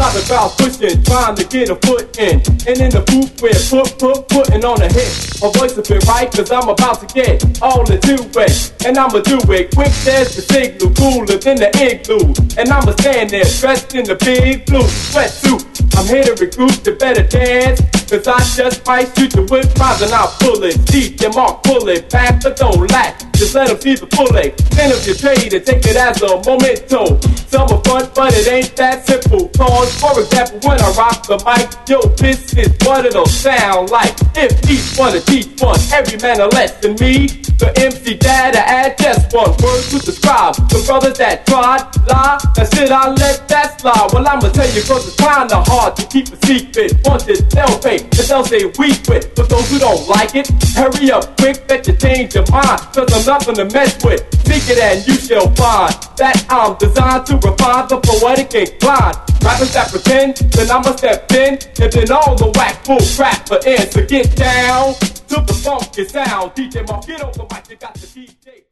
Inside the crowd pushing, trying to get a foot in. And in the booth we're putting on a hit. My voice a bit right, cause I'm about to get all into it. And I'ma do it quick, there's the signal, cooler than the igloo. And I'ma stand there, dressed in the big blue sweatsuit. I'm here to recruit the better dance, cause I just might shoot you with rhymes and I'll pull it deep, then mark, pull it back, but don't lack. Just let them see the bullet. Then if you trade it, take it as a memento. Some are fun, but it ain't that simple. Cause, for example, when I rock the mic, yo, this is what it'll sound like. If each one to teach one, every man a less than me. The MC dad, I add just one word to describe the brothers that tried, lie. That shit, I let that slide. Well, I'ma tell you, cause it's kinda hard to keep a secret. Once it's they'll pay, and they'll say we quit. But those who don't like it, hurry up quick, bet you change your mind. Cause I'm nothing to mess with. Seek it and you shall find that I'm designed to refine the poetic incline. Rappers that pretend, then I'ma step in, and then all the whack bull crap for in. So get down to the funky sound. DJ Mark, get on the mic, you got the DJ.